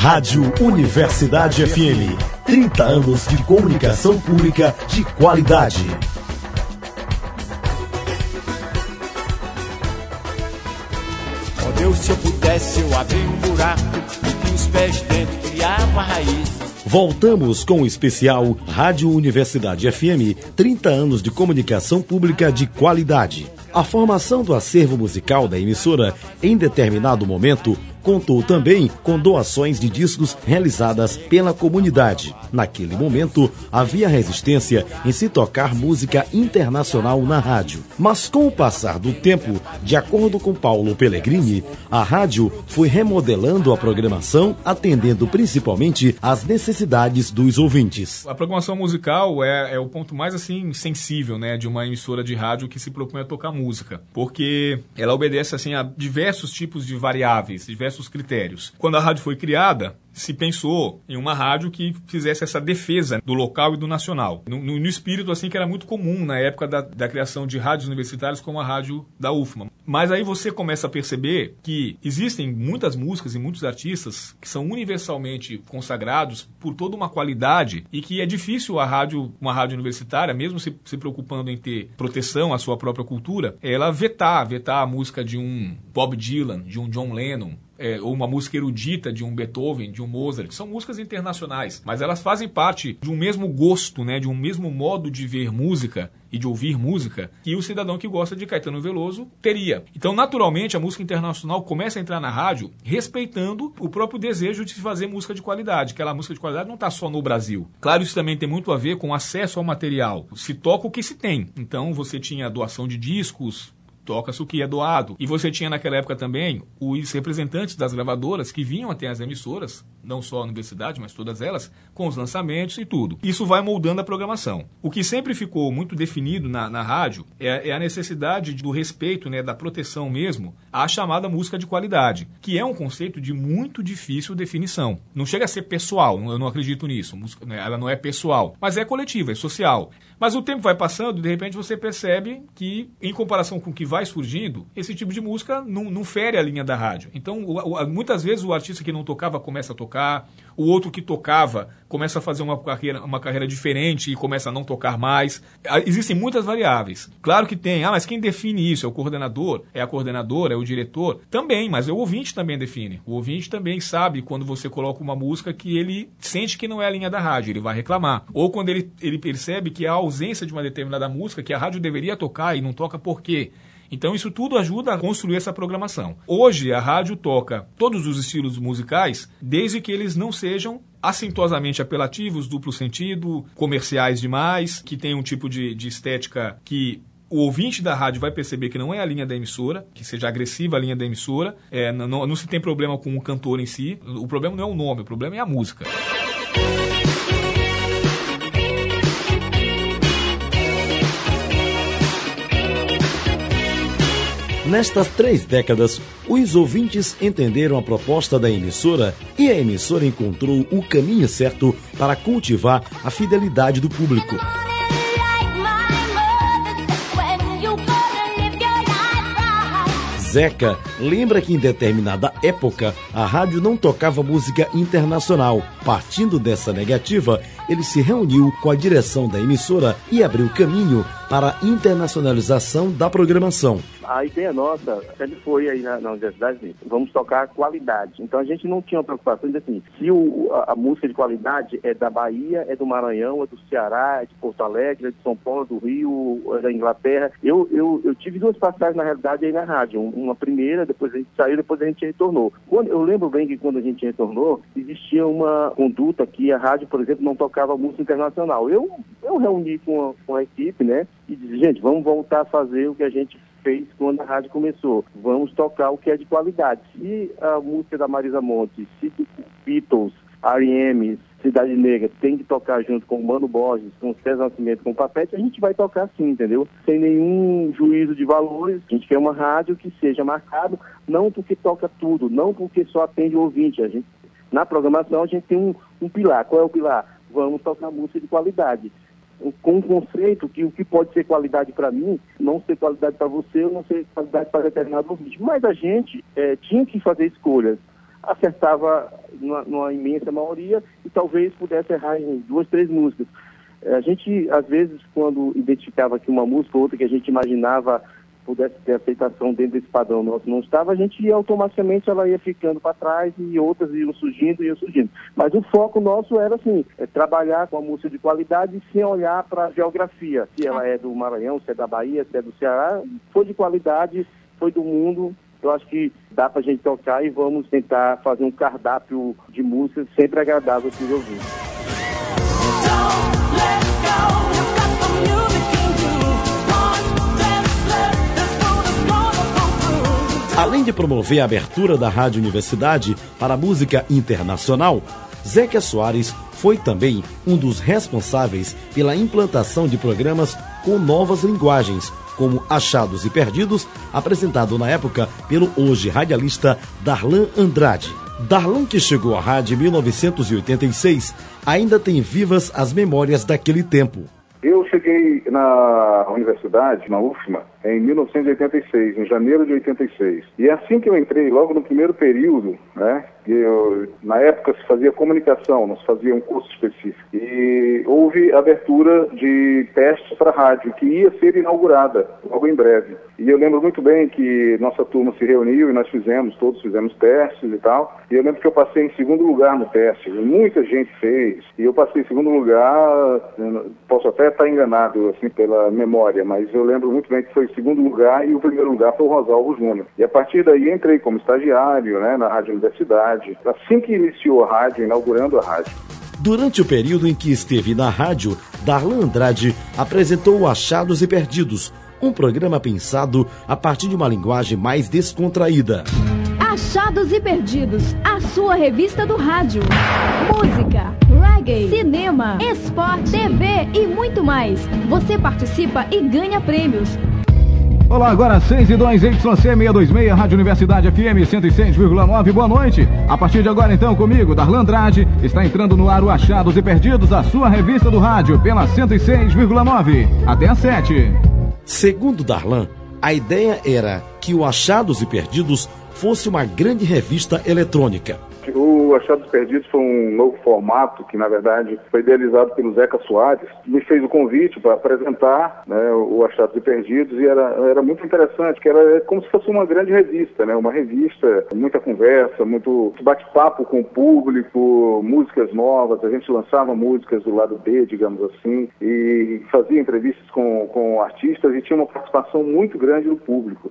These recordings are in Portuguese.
Rádio Universidade FM. 30 anos de comunicação pública de qualidade. Ó Deus, se eu pudesse, eu abrir um buraco e os pés dentro criar uma raiz. Voltamos com o especial Rádio Universidade FM, 30 anos de comunicação pública de qualidade. A formação do acervo musical da emissora, em determinado momento, contou também com doações de discos realizadas pela comunidade. Naquele momento, havia resistência em se tocar música internacional na rádio. Mas com o passar do tempo, de acordo com Paulo Pellegrini, a rádio foi remodelando a programação, atendendo principalmente às necessidades dos ouvintes. A programação musical é o ponto mais assim sensível, né, de uma emissora de rádio que se propõe a tocar música, porque ela obedece assim a diversos tipos de variáveis, diversos critérios. Quando a rádio foi criada, se pensou em uma rádio que fizesse essa defesa do local e do nacional. No espírito assim que era muito comum na época da criação de rádios universitárias como a rádio da UFMA. Mas aí você começa a perceber que existem muitas músicas e muitos artistas que são universalmente consagrados por toda uma qualidade e que é difícil uma rádio universitária, mesmo se preocupando em ter proteção à sua própria cultura, ela vetar a música de um Bob Dylan, de um John Lennon, ou uma música erudita de um Beethoven, de um Mozart. São músicas internacionais, mas elas fazem parte de um mesmo gosto, né, de um mesmo modo de ver música e de ouvir música que o cidadão que gosta de Caetano Veloso teria. Então, naturalmente, a música internacional começa a entrar na rádio respeitando o próprio desejo de se fazer música de qualidade. Aquela música de qualidade não está só no Brasil. Claro, isso também tem muito a ver com acesso ao material. Se toca o que se tem. Então, você tinha doação de discos, toca-se o que é doado. E você tinha naquela época também os representantes das gravadoras que vinham até as emissoras, não só a universidade, mas todas elas, com os lançamentos e tudo. Isso vai moldando a programação. O que sempre ficou muito definido na rádio é a necessidade do respeito, né, da proteção mesmo, à chamada música de qualidade, que é um conceito de muito difícil definição. Não chega a ser pessoal, eu não acredito nisso. Ela não é pessoal, mas é coletiva, é social. Mas o tempo vai passando e de repente você percebe que, em comparação com o que vai surgindo, esse tipo de música não fere a linha da rádio. Então, muitas vezes o artista que não tocava começa a tocar, o outro que tocava começa a fazer uma carreira diferente e começa a não tocar mais. Existem muitas variáveis. Claro que tem, mas quem define isso? É o coordenador? É a coordenadora? É o diretor? Também, mas o ouvinte também define. O ouvinte também sabe quando você coloca uma música que ele sente que não é a linha da rádio, ele vai reclamar. Ou quando ele percebe que há ausência de uma determinada música que a rádio deveria tocar e não toca por quê? Então isso tudo ajuda a construir essa programação. Hoje a rádio toca todos os estilos musicais, desde que eles não sejam assintosamente apelativos, duplo sentido, comerciais demais, que tenham um tipo de estética que o ouvinte da rádio vai perceber que não é a linha da emissora, que seja agressiva a linha da emissora. Não se tem problema com o cantor em si, o problema não é o nome, o problema é a música. Nestas 3 décadas, os ouvintes entenderam a proposta da emissora e a emissora encontrou o caminho certo para cultivar a fidelidade do público. Zeca lembra que em determinada época a rádio não tocava música internacional. Partindo dessa negativa, ele se reuniu com a direção da emissora e abriu caminho para a internacionalização da programação. A ideia nossa sempre foi aí na universidade, vamos tocar qualidade. Então a gente não tinha uma preocupação de assim, se a música de qualidade é da Bahia, é do Maranhão, é do Ceará, é de Porto Alegre, é de São Paulo, do Rio, é da Inglaterra. Eu tive 2 passagens na realidade aí na rádio. Uma primeira, depois a gente saiu, depois a gente retornou. Eu lembro bem que quando a gente retornou, existia uma conduta que a rádio, por exemplo, não tocava música internacional. Eu reuni com a equipe, né, e disse, gente, vamos voltar a fazer o que a gente fez quando a rádio começou. Vamos tocar o que é de qualidade. Se a música da Marisa Monte, se Beatles, R.E.M., Cidade Negra tem que tocar junto com o Mano Borges, com o César Nascimento, com o Papete, a gente vai tocar sim, entendeu? Sem nenhum juízo de valores. A gente quer uma rádio que seja marcado, não porque toca tudo, não porque só atende o ouvinte. Na programação a gente tem um pilar. Qual é o pilar? Vamos tocar música de qualidade. Com um conceito que o que pode ser qualidade para mim, não ser qualidade para você, ou não ser qualidade para determinado ouvinte. Mas a gente tinha que fazer escolhas. acertava numa imensa maioria e talvez pudesse errar em 2, 3 músicas. A gente, às vezes, quando identificava que uma música ou outra que a gente imaginava pudesse ter aceitação dentro desse padrão nosso não estava, a gente automaticamente ela ia ficando para trás e outras iam surgindo. Mas o foco nosso era assim, trabalhar com a música de qualidade sem olhar para a geografia, se ela é do Maranhão, se é da Bahia, se é do Ceará, foi de qualidade, foi do mundo. Eu acho que dá para a gente tocar e vamos tentar fazer um cardápio de músicas sempre agradável para os ouvintes. Além de promover a abertura da Rádio Universidade para a música internacional, Zeca Soares foi também um dos responsáveis pela implantação de programas com novas linguagens, como Achados e Perdidos, apresentado na época pelo hoje radialista Darlan Andrade. Darlan, que chegou à rádio em 1986, ainda tem vivas as memórias daquele tempo. Eu cheguei na universidade, na UFMA, em 1986, em janeiro de 86. E assim que eu entrei, logo no primeiro período, né, na época se fazia comunicação, não se fazia um curso específico. E houve abertura de testes para a rádio, que ia ser inaugurada logo em breve. E eu lembro muito bem que nossa turma se reuniu e nós todos fizemos testes e tal. E eu lembro que eu passei em segundo lugar no teste. Muita gente fez. E eu passei em segundo lugar, posso até estar enganado assim, pela memória, mas eu lembro muito bem que foi em segundo lugar e o primeiro lugar foi o Rosalvo Júnior. E a partir daí entrei como estagiário, né, na Rádio Universidade, assim que iniciou a rádio, inaugurando a rádio. Durante o período em que esteve na rádio, Darlan Andrade apresentou Achados e Perdidos, um programa pensado a partir de uma linguagem mais descontraída. Achados e Perdidos, a sua revista do rádio. Música, reggae, cinema, esporte, TV e muito mais. Você participa e ganha prêmios. Olá, agora 6:02, YC626, Rádio Universidade FM 106,9, boa noite. A partir de agora então comigo, Darlan Andrade, está entrando no ar o Achados e Perdidos, a sua revista do rádio, pela 106,9, até às 7. Segundo Darlan, a ideia era que o Achados e Perdidos fosse uma grande revista eletrônica. O Achados Perdidos foi um novo formato que, na verdade, foi idealizado pelo Zeca Soares. Me fez o convite para apresentar, né, o Achados Perdidos e era muito interessante, que era como se fosse uma grande revista, né, uma revista, muita conversa, muito bate-papo com o público, músicas novas. A gente lançava músicas do lado B, digamos assim, e fazia entrevistas com artistas e tinha uma participação muito grande do público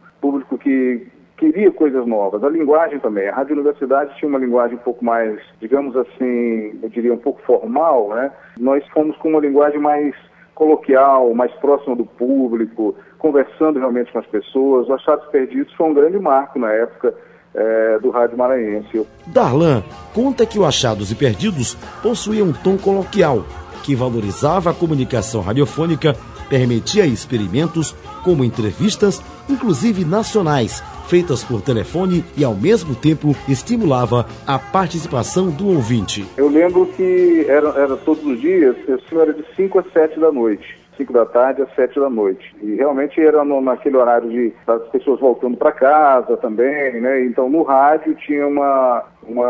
que queria coisas novas. A linguagem também. A Rádio Universidade tinha uma linguagem um pouco mais, digamos assim, eu diria um pouco formal, né? Nós fomos com uma linguagem mais coloquial, mais próxima do público, conversando realmente com as pessoas. O Achados Perdidos foi um grande marco na época do rádio maranhense. Darlan conta que o Achados e Perdidos possuía um tom coloquial, que valorizava a comunicação radiofônica, permitia experimentos como entrevistas, inclusive nacionais, feitas por telefone e, ao mesmo tempo, estimulava a participação do ouvinte. Eu lembro que era todos os dias, era de 5 às 7 da noite. 5 da tarde às 7 da noite. E realmente era naquele horário das pessoas voltando para casa também, né? Então no rádio tinha uma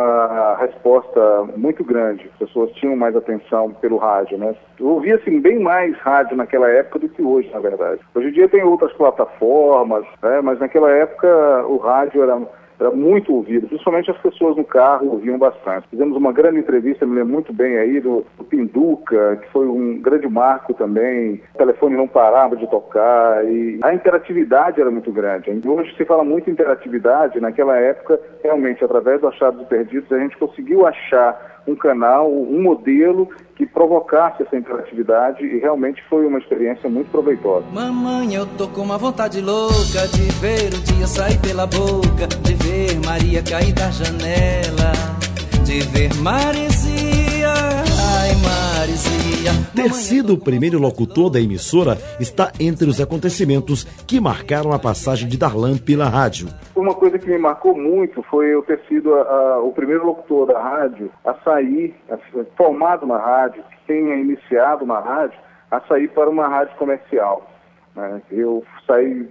resposta muito grande. As pessoas tinham mais atenção pelo rádio, né? Eu ouvia assim, bem mais rádio naquela época do que hoje, na verdade. Hoje em dia tem outras plataformas, né? Mas naquela época o rádio era muito ouvido, principalmente as pessoas no carro ouviam bastante. Fizemos uma grande entrevista, me lembro muito bem aí, do Pinduca, que foi um grande marco também. O telefone não parava de tocar e a interatividade era muito grande. Hoje se fala muito em interatividade, naquela época, realmente, através do Achados e Perdidos, a gente conseguiu achar um canal, um modelo que provocasse essa interatividade e realmente foi uma experiência muito proveitosa. Mamãe, eu tô com uma vontade louca de ver o dia sair pela boca, de ver Maria cair da janela, de ver Marizinha, ai Marizinha. Ter sido o primeiro locutor da emissora está entre os acontecimentos que marcaram a passagem de Darlan pela rádio. Uma coisa que me marcou muito foi eu ter sido o primeiro locutor da rádio a sair, formado na rádio, que tenha iniciado na rádio, a sair para uma rádio comercial, né? Eu saí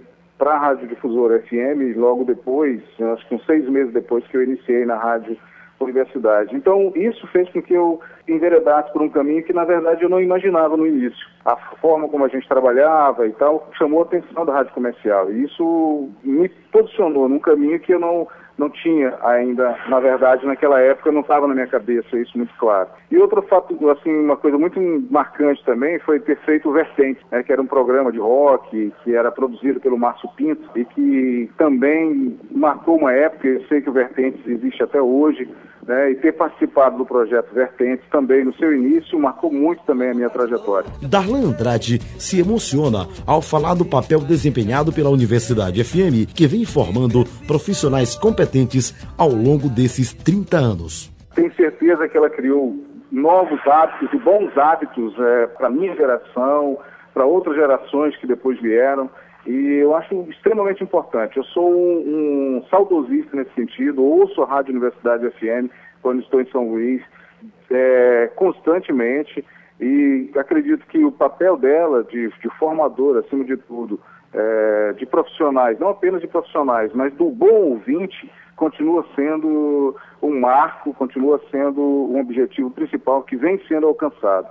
para a Rádio Difusora FM, logo depois, acho que uns 6 meses depois que eu iniciei na Rádio Universidade. Então, isso fez com que eu enveredasse por um caminho que, na verdade, eu não imaginava no início. A forma como a gente trabalhava e tal chamou a atenção da rádio comercial. E isso me posicionou num caminho que eu não tinha ainda, na verdade, naquela época não estava na minha cabeça, isso muito claro. E outro fato, assim, uma coisa muito marcante também foi ter feito o Vertentes, né, que era um programa de rock, que era produzido pelo Márcio Pinto e que também marcou uma época. Eu sei que o Vertentes existe até hoje, né, e ter participado do projeto Vertentes também no seu início marcou muito também a minha trajetória. Darlan Andrade se emociona ao falar do papel desempenhado pela Universidade FM, que vem formando profissionais competentes ao longo desses 30 anos. Tenho certeza que ela criou novos hábitos e bons hábitos para a minha geração, para outras gerações que depois vieram. E eu acho extremamente importante. Eu sou um saudosista nesse sentido, ouço a Rádio Universidade FM quando estou em São Luís, constantemente, e acredito que o papel dela de formadora, acima de tudo, de profissionais, não apenas de profissionais, mas do bom ouvinte, continua sendo um marco, continua sendo um objetivo principal que vem sendo alcançado.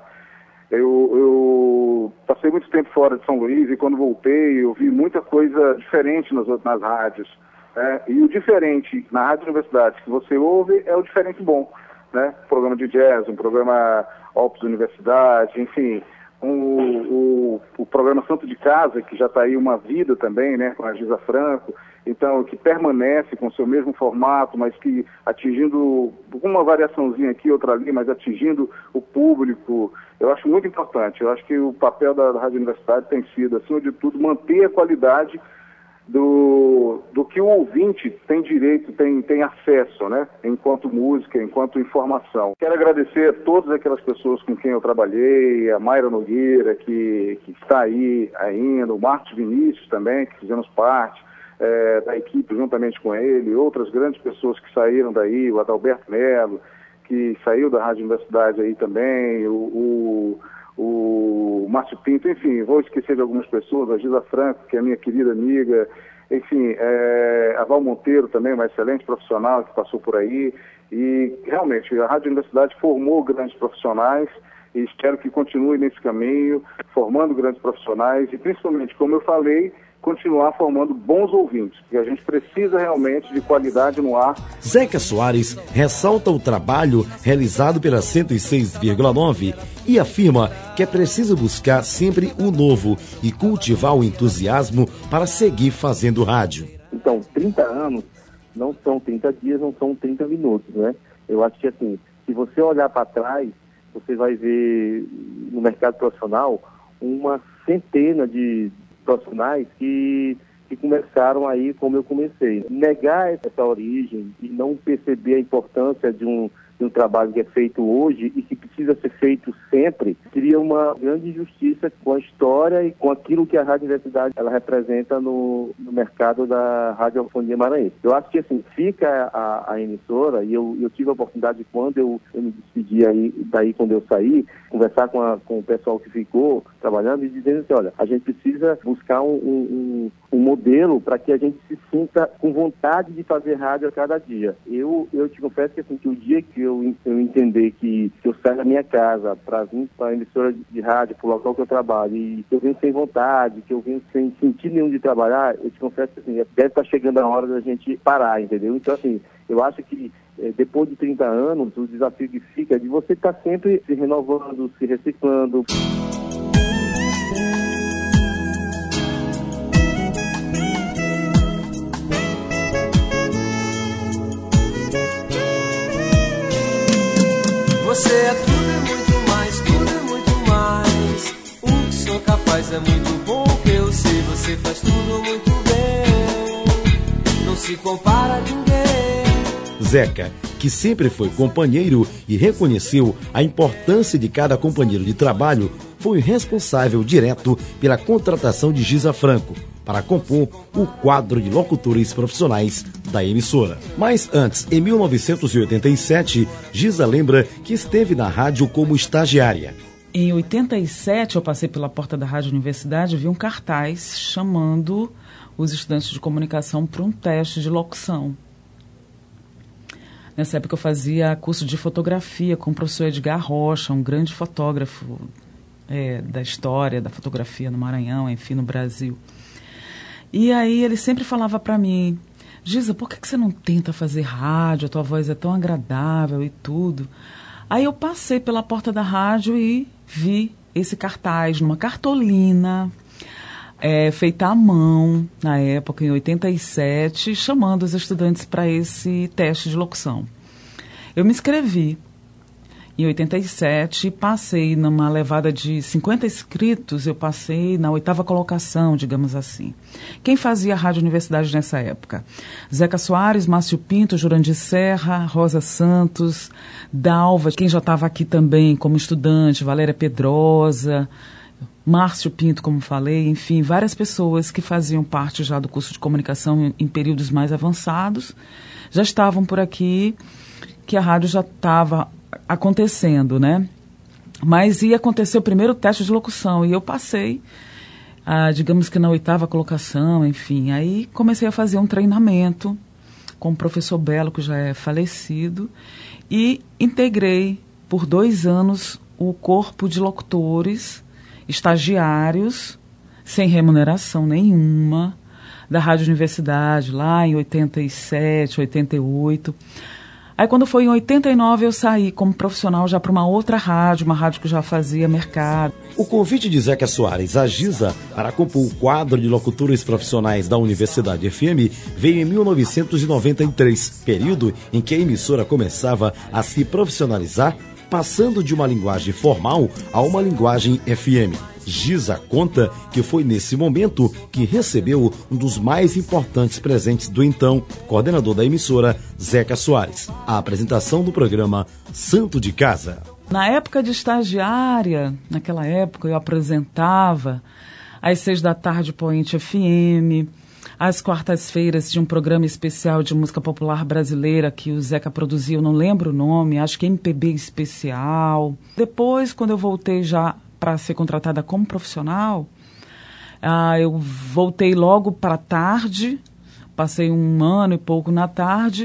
Eu passei muito tempo fora de São Luís e quando voltei eu vi muita coisa diferente nas rádios. E o diferente na Rádio Universidade que você ouve é o diferente bom. Né? Um programa de jazz, um programa Opus Universidade, enfim, o programa Santo de Casa, que já está aí uma vida também, né, com a Giza Franco, então, que permanece com o seu mesmo formato, mas que atingindo uma variaçãozinha aqui, outra ali, mas atingindo o público. Eu acho muito importante. Eu acho que o papel da Rádio Universidade tem sido, acima de tudo, manter a qualidade do que o ouvinte tem direito, tem acesso, né? Enquanto música, enquanto informação. Quero agradecer a todas aquelas pessoas com quem eu trabalhei, a Mayra Nogueira, que está aí ainda, o Marcos Vinícius também, que fizemos parte da equipe juntamente com ele, outras grandes pessoas que saíram daí, o Adalberto Melo, que saiu da Rádio Universidade aí também, o Márcio Pinto, enfim, vou esquecer de algumas pessoas, a Giza Franco, que é minha querida amiga, enfim, a Val Monteiro também, uma excelente profissional que passou por aí, e realmente a Rádio Universidade formou grandes profissionais e espero que continue nesse caminho, formando grandes profissionais e principalmente, como eu falei, continuar formando bons ouvintes, porque a gente precisa realmente de qualidade no ar. Zeca Soares ressalta o trabalho realizado pela 106,9 e afirma que é preciso buscar sempre o novo e cultivar o entusiasmo para seguir fazendo rádio. Então, 30 anos não são 30 dias, não são 30 minutos, né? Eu acho que assim, se você olhar para trás, você vai ver no mercado profissional uma centena de profissionais que começaram aí como eu comecei. Negar essa origem e não perceber a importância de um trabalho que é feito hoje e que precisa ser feito sempre, seria uma grande injustiça com a história e com aquilo que a Rádio Universidade ela representa no mercado da radiofonia maranhense. Eu acho que assim, fica a emissora, e eu tive a oportunidade de, quando eu me despedi daí quando eu saí, conversar com o pessoal que ficou trabalhando e dizendo assim, olha, a gente precisa buscar um modelo para que a gente se sinta com vontade de fazer rádio a cada dia. Eu te confesso que, assim, que o dia que eu entender que eu saio da minha casa para vir para a emissora de rádio, para o local que eu trabalho, e que eu venho sem vontade, que eu venho sem sentido nenhum de trabalhar, eu te confesso que assim, deve estar chegando a hora da gente parar, entendeu? Então, assim, eu acho que depois de 30 anos, o desafio que fica é de você estar sempre se renovando, se reciclando. Você é tudo e muito mais, tudo e muito mais. O que sou capaz é muito bom, que eu sei, você faz tudo muito bem. Não se compara a ninguém. Zeca, que sempre foi companheiro e reconheceu a importância de cada companheiro de trabalho, foi responsável direto pela contratação de Giza Franco para compor o quadro de locutores profissionais da emissora. Mas antes, em 1987, Giza lembra que esteve na rádio como estagiária. Em 87, eu passei pela porta da Rádio Universidade e vi um cartaz chamando os estudantes de comunicação para um teste de locução. Nessa época eu fazia curso de fotografia com o professor Edgar Rocha, um grande fotógrafo da história da fotografia no Maranhão, enfim, no Brasil. E aí ele sempre falava para mim: Giza, por que você não tenta fazer rádio? A tua voz é tão agradável e tudo. Aí eu passei pela porta da rádio e vi esse cartaz numa cartolina, feita à mão, na época, em 87, chamando os estudantes para esse teste de locução. Eu me inscrevi em 87, passei numa levada de 50 inscritos, eu passei na 8ª colocação, digamos assim. Quem fazia a Rádio Universidade nessa época? Zeca Soares, Márcio Pinto, Jurandir Serra, Rosa Santos, Dalva, quem já estava aqui também como estudante, Valéria Pedrosa, Márcio Pinto, como falei, enfim, várias pessoas que faziam parte já do curso de comunicação em períodos mais avançados, já estavam por aqui, que a rádio já estava acontecendo, né? Mas ia acontecer o primeiro teste de locução e eu passei, digamos que na 8ª colocação, enfim. Aí comecei a fazer um treinamento com o professor Belo, que já é falecido, e integrei por 2 anos o corpo de locutores, estagiários, sem remuneração nenhuma, da Rádio Universidade, lá em 87, 88. Aí quando foi em 89 eu saí como profissional já para uma outra rádio, uma rádio que já fazia mercado. O convite de Zeca Soares à Giza para compor o quadro de locutores profissionais da Universidade FM veio em 1993, período em que a emissora começava a se profissionalizar, passando de uma linguagem formal a uma linguagem FM. Giza conta que foi nesse momento que recebeu um dos mais importantes presentes do então coordenador da emissora, Zeca Soares, a apresentação do programa Santo de Casa. Na época de estagiária, naquela época eu apresentava às 6 da tarde Poente FM, às quartas-feiras tinha um programa especial de música popular brasileira que o Zeca produzia, eu não lembro o nome, acho que MPB Especial. Depois, quando eu voltei já para ser contratada como profissional, eu voltei logo para a tarde, passei 1 ano e pouco na tarde,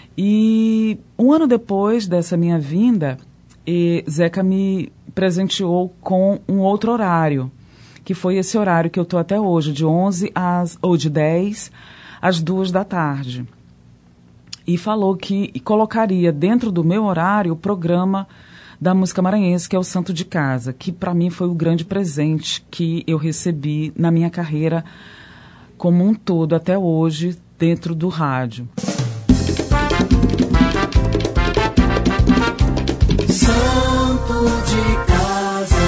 e 1 ano depois dessa minha vinda, Zeca me presenteou com um outro horário, que foi esse horário que eu estou até hoje, de 10 às 2 da tarde. E falou que colocaria dentro do meu horário o programa da música maranhense, que é o Santo de Casa, que para mim foi o grande presente que eu recebi na minha carreira como um todo, até hoje, dentro do rádio. Santo de Casa.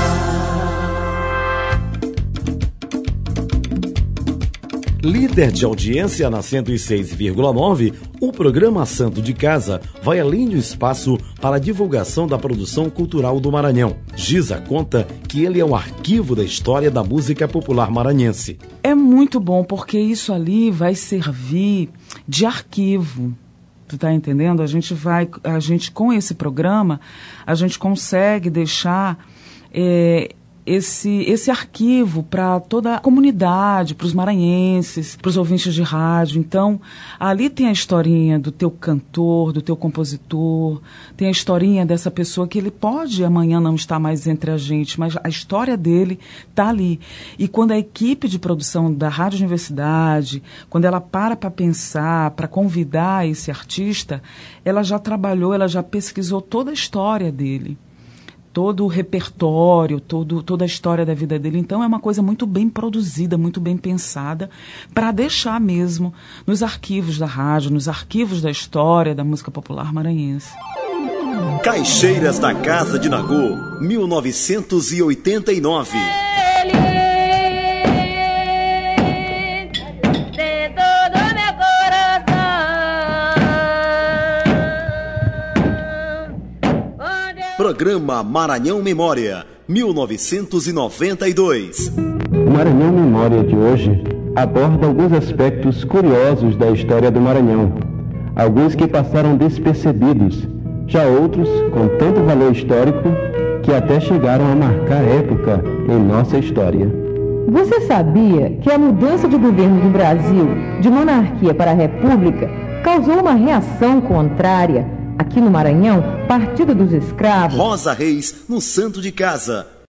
Líder de audiência na 106,9, o programa Santo de Casa vai além do espaço para a divulgação da produção cultural do Maranhão. Giza conta que ele é um arquivo da história da música popular maranhense. É muito bom, porque isso ali vai servir de arquivo. Tu tá entendendo? A gente com esse programa, a gente consegue deixar esse arquivo para toda a comunidade, para os maranhenses, para os ouvintes de rádio. Então, ali tem a historinha do teu cantor, do teu compositor, tem a historinha dessa pessoa que ele pode amanhã não estar mais entre a gente, mas a história dele está ali. E quando a equipe de produção da Rádio Universidade, quando ela para pensar, para convidar esse artista, ela já trabalhou, ela já pesquisou toda a história dele, todo o repertório, toda a história da vida dele. Então é uma coisa muito bem produzida, muito bem pensada, para deixar mesmo nos arquivos da rádio, nos arquivos da história da música popular maranhense. Caixeiras da Casa de Nagô, 1989. Programa Maranhão Memória, 1992. O Maranhão Memória de hoje aborda alguns aspectos curiosos da história do Maranhão. Alguns que passaram despercebidos, já outros com tanto valor histórico que até chegaram a marcar época em nossa história. Você sabia que a mudança de governo do Brasil de monarquia para república causou uma reação contrária? Aqui no Maranhão, Partido dos Escravos. Rosa Reis, no Santo de Casa.